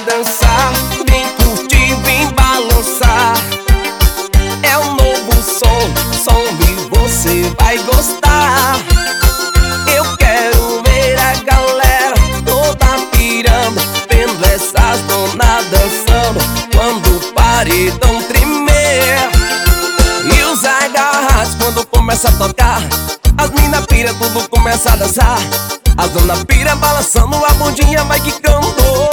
dançar, vem curtir, vem balançar. É um novo som e você vai gostar. Eu quero ver a galera toda pirando, vendo essas donas dançando quando o paredão tremer. E os agarrados quando começa a tocar, as mina pira, tudo começa a dançar. As dona pira balançando a bundinha, vai quicando.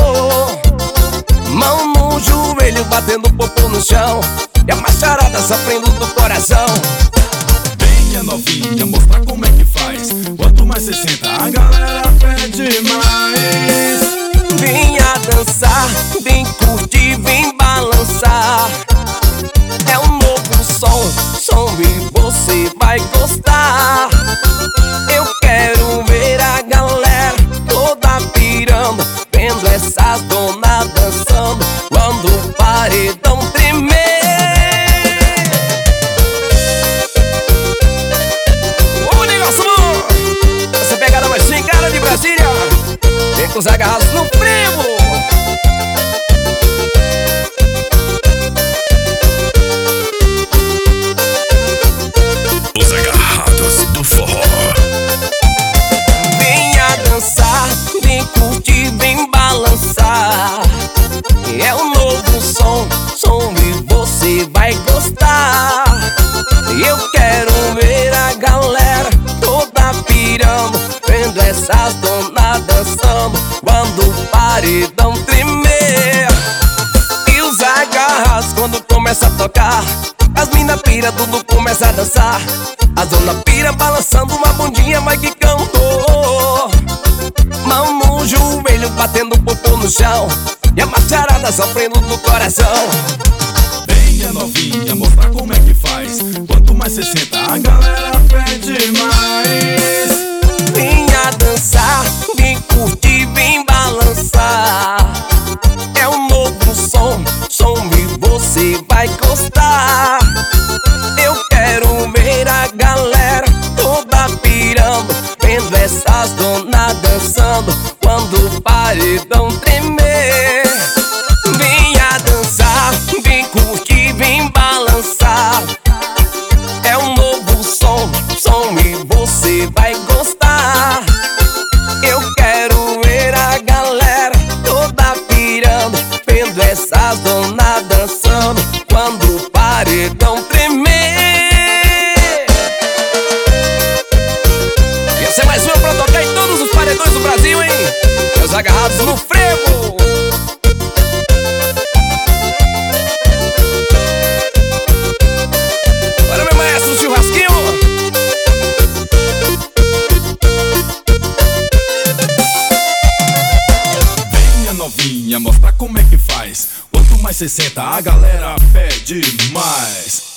Mão no joelho, batendo o popô no chão, e a macharada sofrendo do coração. Venha novinha, mostrar como é que faz. Quanto mais cê senta, a galera pede mais. Venha dançar, vem curtir, vem balançar. É um novo som e você vai gostar. Eu quero ver a galera toda pirando, vendo essas donas dançando quando o paredão tremer. Ô negócio bom! Essa pegada mais chingada de Brasília, vem com os agarrados no frevo. Os agarrados do forró. Venha dançar, vem curtir, vem balançar. É um novo som e você vai gostar. Eu quero ver a galera toda pirando, vendo essas donas dançando quando o paredão tremer. E os agarrados quando começa a tocar, as mina pira, tudo começa a dançar. A dona pira balançando uma bundinha, vai quicando. Mão no joelho, batendo o popô no chão, e a macharada sofrendo do coração. Venha novinha, mostrar como é que faz. Quanto mais cê senta, a galera pede mais. Venha dançar, vem curtir, vem balançar. É um novo som e você vai gostar. Eu quero ver a galera toda pirando, vendo essas donas dançando quando o paredão tremer. Venha dançar, vem curtir, vem balançar. É um novo som e você vai gostar. Eu quero ver a galera toda pirando, vendo essas donas dançando quando o paredão tremer. E essa é mais uma pra tocar em todos os paredões do Brasil, hein? Meus agarrados no frevo. Bora, meu maestro churrasquinho. Venha novinha, mostrar como é que faz. Quanto mais cê senta, a galera pede mais.